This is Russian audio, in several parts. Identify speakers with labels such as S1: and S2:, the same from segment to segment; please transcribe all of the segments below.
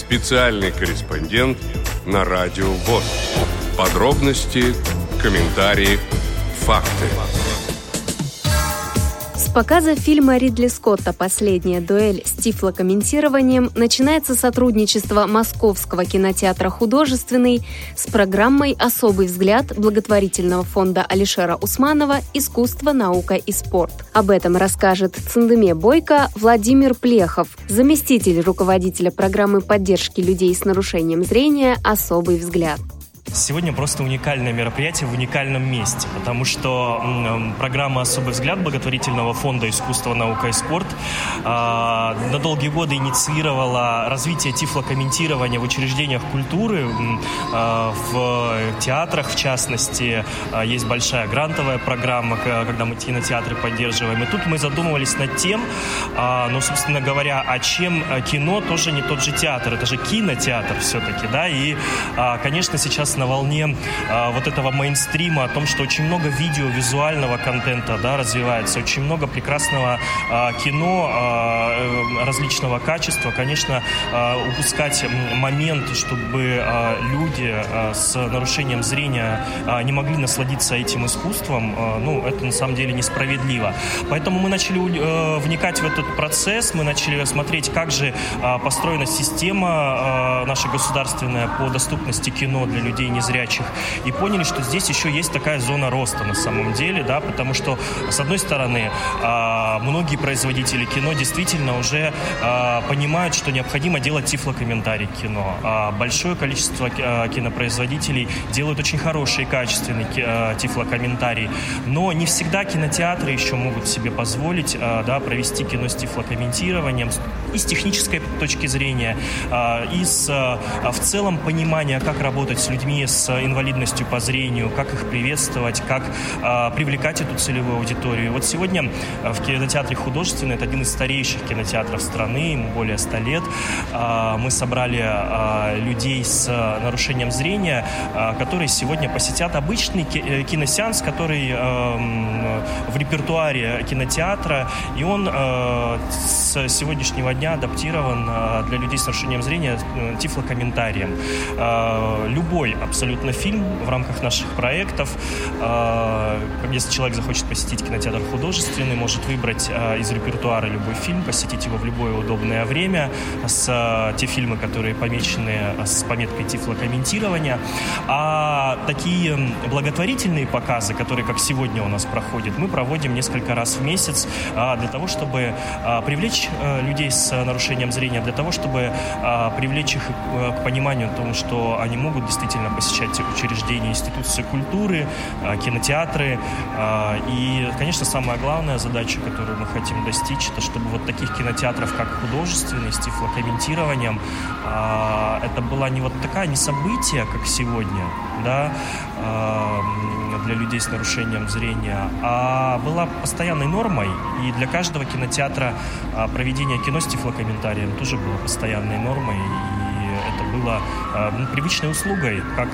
S1: Специальный корреспондент на Радио ВОС. Подробности, комментарии, факты.
S2: С показа фильма Ридли Скотта «Последняя дуэль» с тифлокомментированием начинается сотрудничество Московского кинотеатра «Художественный» с программой «Особый взгляд» благотворительного фонда Алишера Усманова «Искусство, наука и спорт». Об этом расскажет Цындыме Бойко Владимир Плехов, заместитель руководителя программы поддержки людей с нарушением зрения «Особый взгляд».
S3: Сегодня просто уникальное мероприятие в уникальном месте, потому что программа «Особый взгляд» благотворительного фонда «Искусство, наука и спорт» на долгие годы инициировала развитие тифлокомментирования в учреждениях культуры, в театрах в частности. Есть большая грантовая программа, когда мы кинотеатры поддерживаем. И тут мы задумывались над тем, собственно говоря, а чем кино тоже не тот же театр, это же кинотеатр все-таки, да, и, конечно, сейчас на волне вот этого мейнстрима о том, что очень много видео-визуального контента, да, развивается, очень много прекрасного кино различного качества. Конечно, упускать момент, чтобы люди с нарушением зрения не могли насладиться этим искусством, это на самом деле несправедливо. Поэтому мы начали вникать в этот процесс, мы начали смотреть, как же построена система наша государственная по доступности кино для людей незрячих, и поняли, что здесь еще есть такая зона роста на самом деле, да, потому что, с одной стороны, многие производители кино действительно уже понимают, что необходимо делать тифлокомментарий к кино. Большое количество кинопроизводителей делают очень хороший и качественный тифлокомментарий, но не всегда кинотеатры еще могут себе позволить провести кино с тифлокомментированием и с технической точки зрения, и в целом понимания, как работать с людьми с инвалидностью по зрению, как их приветствовать, как привлекать эту целевую аудиторию. Вот сегодня в кинотеатре «Художественный», это один из старейших кинотеатров страны, ему более 100 лет, мы собрали людей с нарушением зрения, которые сегодня посетят обычный киносеанс, который в репертуаре кинотеатра, и он с сегодняшнего дня адаптирован для людей с нарушением зрения тифлокомментарием. Любой абсолютно фильм в рамках наших проектов. Если человек захочет посетить кинотеатр «Художественный», может выбрать из репертуара любой фильм, посетить его в любое удобное время, те фильмы, которые помечены с пометкой тифлокомментирования. А такие благотворительные показы, которые, как сегодня у нас проходят, мы проводим несколько раз в месяц для того, чтобы привлечь людей с нарушением зрения, для того, чтобы привлечь их к пониманию о том, что они могут действительно посещать учреждения, институции культуры, кинотеатры. И, конечно, самая главная задача, которую мы хотим достичь, это чтобы вот таких кинотеатров, как «Художественный», с тифлокомментированием, это была не событие, как сегодня, да, для людей с нарушением зрения, а была постоянной нормой. И для каждого кинотеатра проведение кино с тифлокомментарием тоже было постоянной нормой. И это было привычной услугой, как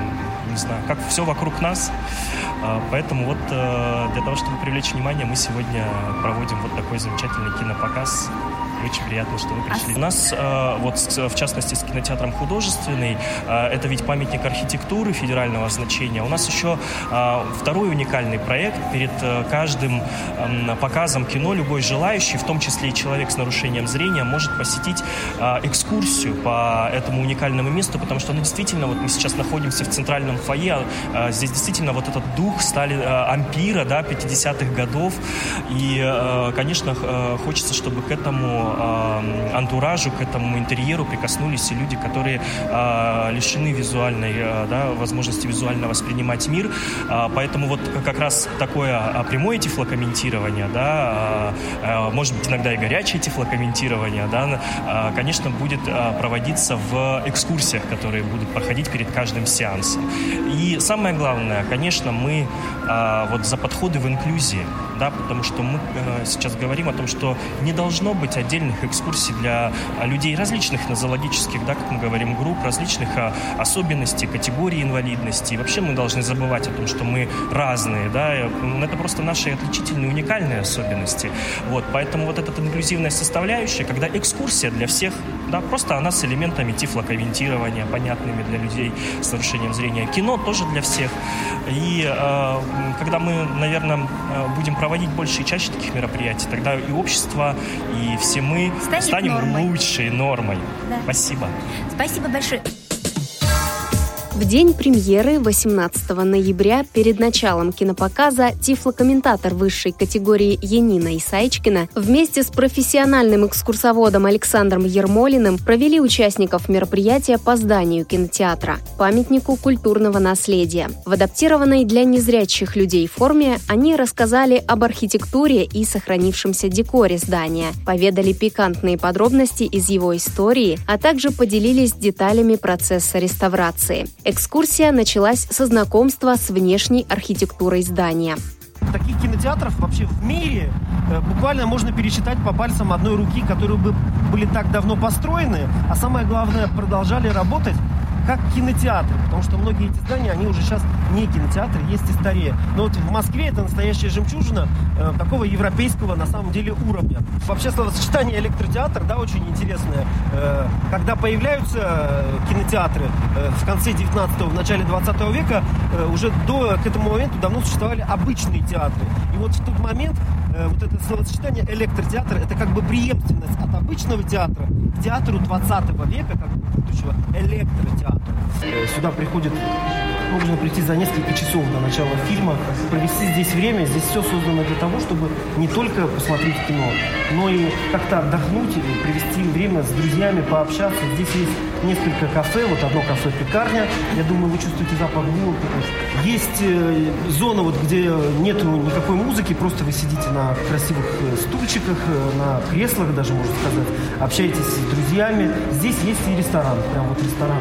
S3: все вокруг нас. Поэтому для того, чтобы привлечь внимание, мы сегодня проводим вот такой замечательный кинопоказ. Очень приятно, что вы пришли. У нас, в частности, с кинотеатром «Художественный», это ведь памятник архитектуры федерального значения. У нас еще второй уникальный проект. Перед каждым показом кино любой желающий, в том числе и человек с нарушением зрения, может посетить экскурсию по этому уникальному месту, потому что действительно, мы сейчас находимся в центральном фойе, здесь действительно этот дух ампира, 50-х годов, и, конечно, хочется, чтобы к этому антуражу, к этому интерьеру прикоснулись и люди, которые лишены визуальной, возможности визуально воспринимать мир. Поэтому как раз такое прямое тифлокомментирование, может быть, иногда и горячее тифлокомментирование, конечно, будет проводиться в экскурсиях, которые будут проходить перед каждым сеансом. И самое главное, конечно, мы за подходы в инклюзии, потому что мы сейчас говорим о том, что не должно быть отдельно отдельных экскурсий для людей различных нозологических, да, как мы говорим, групп, различных особенностей, категорий инвалидности. И вообще мы должны забывать о том, что мы разные, да, это просто наши отличительные, уникальные особенности. Вот, поэтому вот эта инклюзивная составляющая, когда экскурсия для всех, да, просто она с элементами тифлокомментирования, понятными для людей с нарушением зрения. Кино тоже для всех. И когда мы, наверное, будем проводить больше и чаще таких мероприятий, тогда и общество, и все мы станем лучшей нормой. Да. Спасибо.
S4: Спасибо большое.
S2: В день премьеры 18 ноября перед началом кинопоказа тифлокомментатор высшей категории Янина Исаичкина вместе с профессиональным экскурсоводом Александром Ермолиным провели участников мероприятия по зданию кинотеатра, памятнику культурного наследия. В адаптированной для незрячих людей форме они рассказали об архитектуре и сохранившемся декоре здания, поведали пикантные подробности из его истории, а также поделились деталями процесса реставрации. Экскурсия началась со знакомства с внешней архитектурой здания.
S5: Таких кинотеатров вообще в мире буквально можно пересчитать по пальцам одной руки, которые были так давно построены, а самое главное, продолжали работать как кинотеатры, потому что многие эти здания, они уже сейчас не кинотеатры, есть и старее. Но вот в Москве это настоящая жемчужина такого европейского, на самом деле, уровня. Вообще словосочетание электротеатр, да, очень интересное. Когда появляются кинотеатры в конце 19-го, в начале 20 века, уже к этому моменту давно существовали обычные театры. И вот в тот момент вот это словосочетание электротеатр, это как бы преемственность от обычного театра к театру 20 века, как бы будущего электротеатра. Сюда можно прийти за несколько часов до начала фильма, провести здесь время. Здесь все создано для того, чтобы не только посмотреть кино, но и как-то отдохнуть или провести время с друзьями, пообщаться. Здесь есть несколько кафе, вот одно кафе-пекарня, я думаю, вы чувствуете запах булок. Есть зона, вот, где нету никакой музыки, просто вы сидите на красивых стульчиках, на креслах даже, можно сказать, общаетесь с друзьями. Здесь есть и ресторан, прям вот ресторан.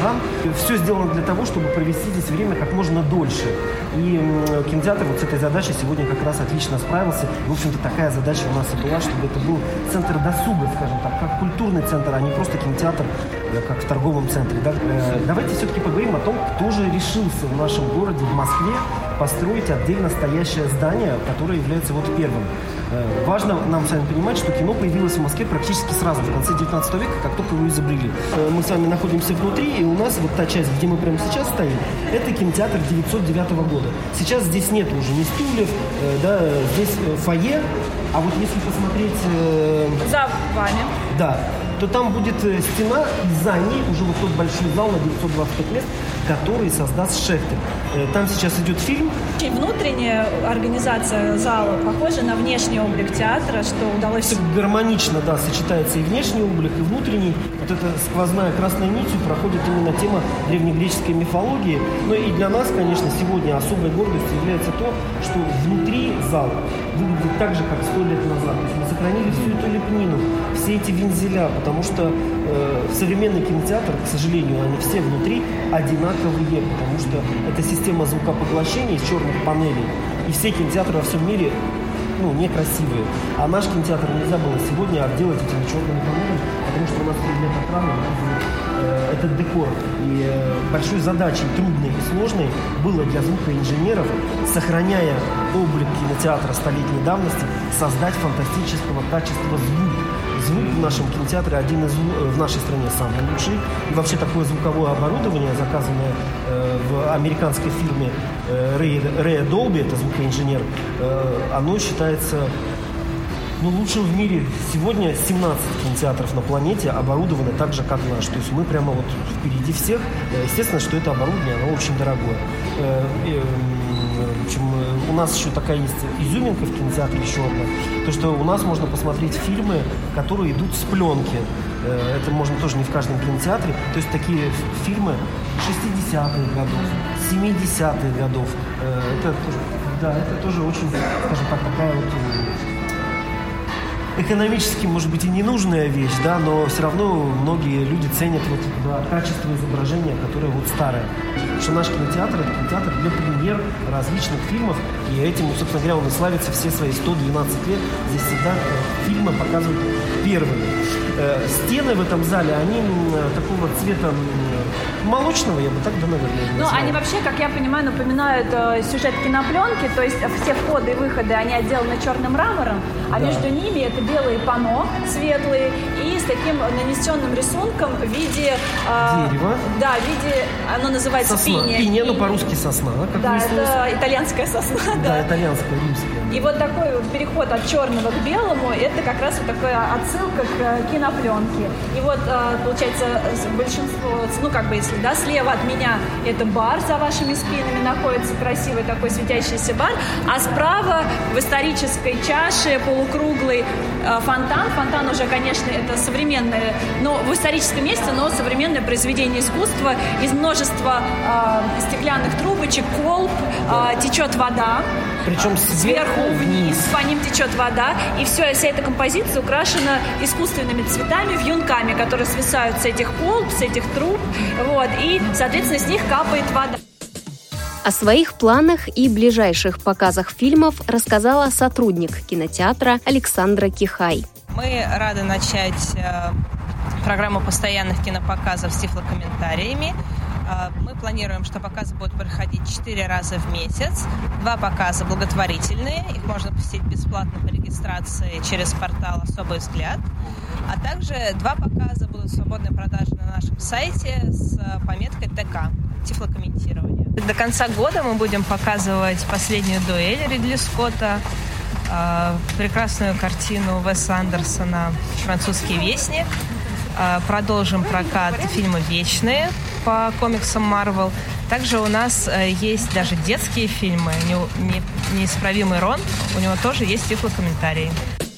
S5: Все сделано для того, чтобы провести здесь время как можно дольше. И кинотеатр вот с этой задачей сегодня как раз отлично справился. И, в общем-то, такая задача у нас и была, чтобы это был центр досуга, скажем так, как культурный центр, а не просто кинотеатр, как в торговом центре. Да? Давайте все-таки поговорим о том, кто же решился в нашем городе, в Москве, построить отдельно стоящее здание, которое является вот первым. Важно нам с вами понимать, что кино появилось в Москве практически сразу, в конце 19 века, как только его изобрели. Мы с вами находимся внутри, и у нас вот та часть, где мы прямо сейчас стоим, это кинотеатр 909 года. Сейчас здесь нет уже ни стульев, да, здесь фойе, а вот если посмотреть...
S4: За вами.
S5: Да, то там будет стена, и за ней уже вот тот большой зал на 925 мест, который создаст Шехтер. Там сейчас идет фильм.
S4: Внутренняя организация зала похожа на внешний облик театра, что удалось...
S5: Это гармонично, да, сочетается и внешний облик, и внутренний. Вот эта сквозная красной нитью проходит именно тема древнегреческой мифологии. Но и для нас, конечно, сегодня особой гордостью является то, что внутри зала выглядит так же, как 100 лет назад. То есть мы сохранили всю эту лепнину, все эти вензеля, потому что современный кинотеатр, к сожалению, они все внутри одинаковые, потому что это система звукопоглощения из черных панелей, и все кинотеатры во всем мире некрасивые. А наш кинотеатр нельзя было сегодня отделать этими черными панелями, потому что у нас предмет охраны этот декор. И большой задачей, трудной и сложной, было для звукоинженеров, сохраняя облик кинотеатра столетней давности, создать фантастического качества звук. Звук в нашем кинотеатре один из в нашей стране самый лучший. И вообще такое звуковое оборудование, заказанное в американской фирме Ray Dolby, это звукоинженер, оно считается лучшим в мире. Сегодня 17 кинотеатров на планете оборудованы так же, как наш. То есть мы прямо вот впереди всех. Естественно, что это оборудование, оно очень дорогое. В общем, у нас еще такая есть изюминка в кинотеатре, еще одна. То, что у нас можно посмотреть фильмы, которые идут с пленки. Это можно тоже не в каждом кинотеатре. То есть такие фильмы 60-х годов, 70-х годов. Это тоже очень, скажем так, такая вот экономически, может быть, и ненужная вещь, да, но все равно многие люди ценят вот качество изображения, которое вот старое. Потому что наш кинотеатр – это кинотеатр для премьер различных фильмов, и этим, собственно говоря, он и славится все свои 112 лет. Здесь всегда фильмы показывают первыми. Стены в этом зале, они такого цвета молочного, я бы так, да, наверное,
S4: назвал. Ну, они вообще, как я понимаю, напоминают сюжет кинопленки, то есть все входы и выходы, они отделаны черным мрамором, а между ними это белые панно светлые и с таким нанесенным рисунком в виде...
S5: дерева.
S4: Да, в виде, оно называется пиния.
S5: Пиния, но по-русски сосна. Как
S4: да, это итальянская сосна.
S5: Да, итальянская, римская.
S4: И вот такой вот переход от черного к белому, это как раз вот такая отсылка к кинопленке. И вот, получается, большинство, ну, как бы, если, да, слева от меня это бар, за вашими спинами находится красивый такой светящийся бар, а справа в исторической чаше полукруглый фонтан. Фонтан уже, конечно, это современное, но в историческом месте, но современное произведение искусства. Из множества стеклянных трубочек, колб, течет вода.
S5: Причем
S4: сверху вниз, по ним течет вода. И вся эта композиция украшена искусственными цветами, вьюнками, которые свисают с этих колб, с этих труб. Вот, и, соответственно, с них капает вода.
S2: О своих планах и ближайших показах фильмов рассказала сотрудник кинотеатра Александра Кихай.
S6: Мы рады начать программу постоянных кинопоказов с тифлокомментариями. Мы планируем, что показы будут проходить 4 раза в месяц. 2 показа благотворительные, их можно посетить бесплатно по регистрации через портал «Особый взгляд». А также 2 показа будут в свободной продаже на нашем сайте с пометкой ТК – тифлокомментирование. До конца года мы будем показывать «Последнюю дуэль» Ридли Скотта, прекрасную картину Уэса Андерсона «Французский вестник». Продолжим прокат фильма «Вечные» по комиксам Marvel. Также у нас есть даже детские фильмы. «Неисправимый Рон», у него тоже есть тифлокомментарии.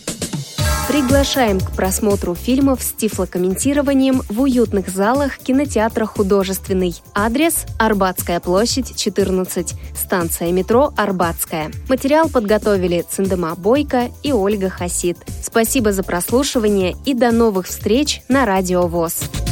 S2: Приглашаем к просмотру фильмов с тифлокомментированием в уютных залах кинотеатра «Художественный». Адрес – Арбатская площадь, 14. Станция метро «Арбатская». Материал подготовили Циндема Бойко и Ольга Хасид. Спасибо за прослушивание и до новых встреч на Радио ВОС.